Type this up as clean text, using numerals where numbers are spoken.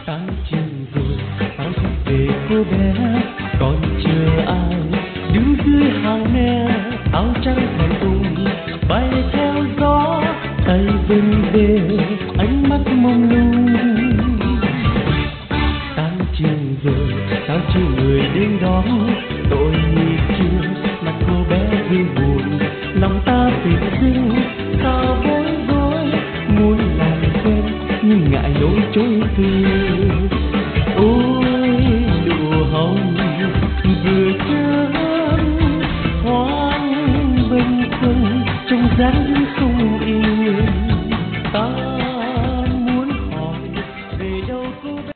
Tan trường rồi tao sẽ về cô bé, còn chờ ai đứng dưới hàng me. Áo trắng thẹn thùng bay theo gió, tay vươn về ánh mắt mông lung. Tan trường rồi sao chưa người đến đón, tội nghiệp chưa mà cô bé vương buồn